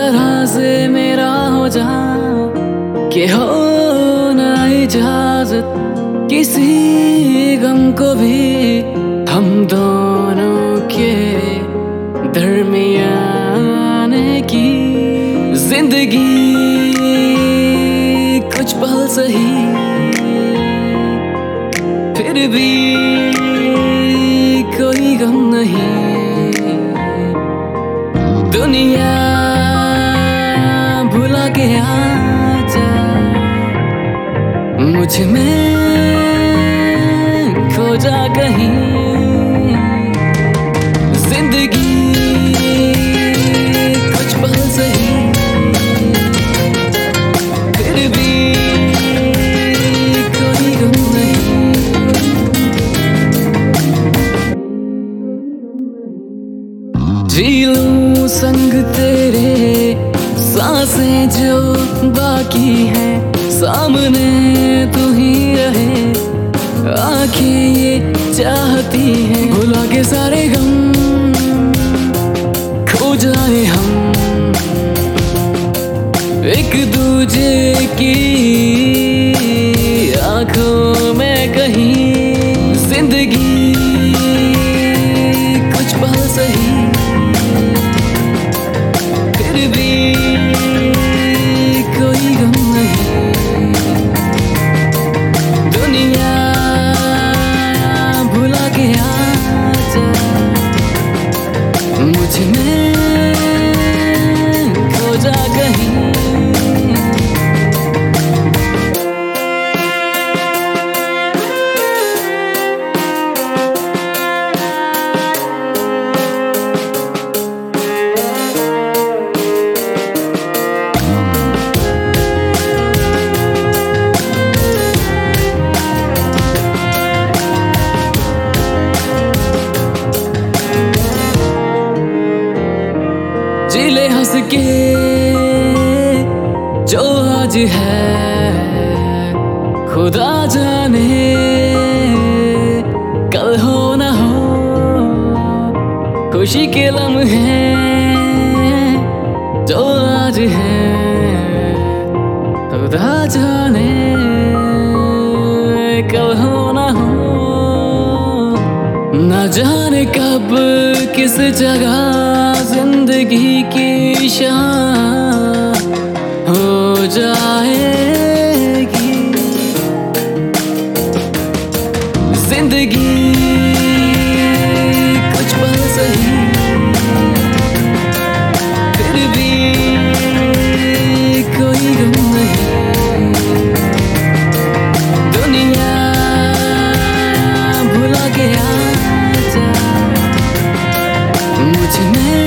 तरह से मेरा हो जा कि हो ना इजाजत किसी गम को भी हम दोनों के दरमियाने की। जिंदगी कुछ पल सही फिर भी कोई गम नहीं। दुनिया भुला के आजा मुझ में खो जा कहीं। जिंदगी कुछ पल सही फिर भी कोई गम नहीं। जी लूं संग तेरे सांसें जो बाकी है, सामने तू ही रहे आंखें ये चाहती हैं। भुला के सारे गम खो जाए हम एक दूजे की आंखों में कहीं। जिंदगी कुछ पल सही फिर भी कोई गम नहीं। दुनिया भुला के आजा मुझ में खो जा कहीं। जिले हंस के जो आज है खुदा जाने कल हो ना हो। खुशी के लम्हे जो आज है खुदा जाने कल हो ना हो। न जाने कब किस जगह जिंदगी की शान हो जाएगी। जिंदगी कुछ पल सही फिर भी कोई गम नहीं। दुनिया भुला के आजा मुझ में